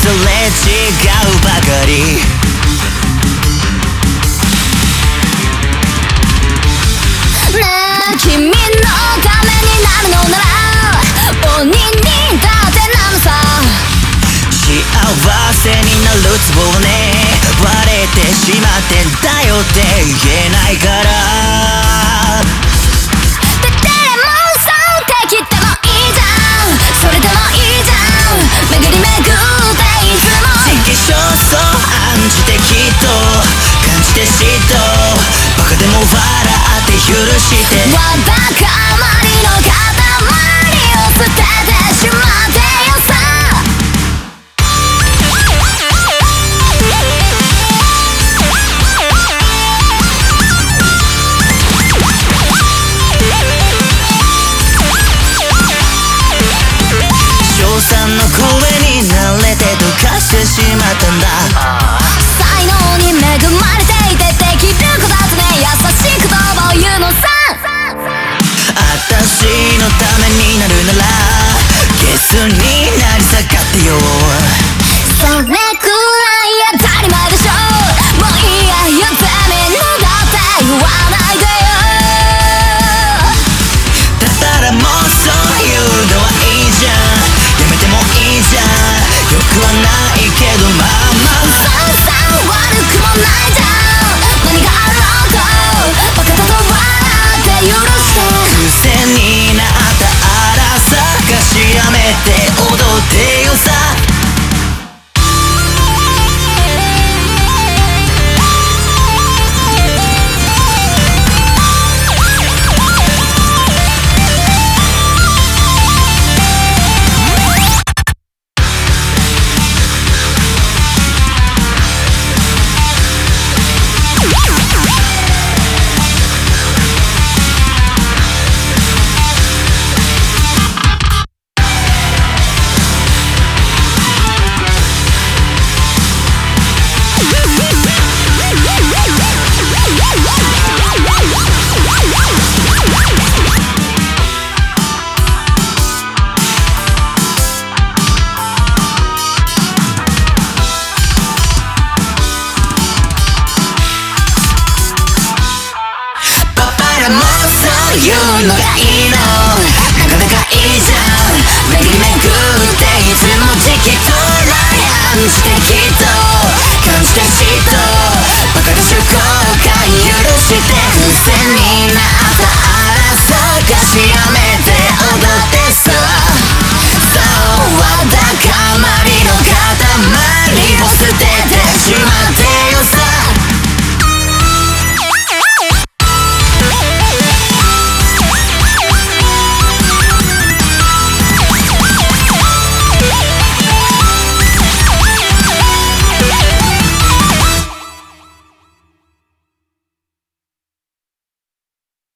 すれ違うばかり。 ねえ君のためになるのなら鬼にだってなのさ。 幸せになるツボをね割れてしまってんだよって言えないから。 でもそう敵でもいいじゃん、それでもいいじゃん、巡り巡っていつも時期尚早暗示的と感じて嫉妬バカでも笑って許してわだかまりの塊を捨ててしまってよさ。 称賛の声に慣れて溶かしてしまったんだ。 才能に恵まれていてできる子だとね優しい言葉を言うのさ。 私のためになるならゲスになり下がってよ。 それくらい当たり前でしょ。もういいや言ってみんなだって言わないでよ。 だったらもうそういうのはいいじゃん、やめてもいいじゃん、よくはないけどまあまあさんさん悪くもないじゃん、何があろうとバカだと笑って許して。 癖になった荒さがしやめて踊ってよさ。もうそういうのがいいのなかなかいいじゃん、巡り巡っていつも時期と来暗示的と感じて嫉妬バカだし後悔許して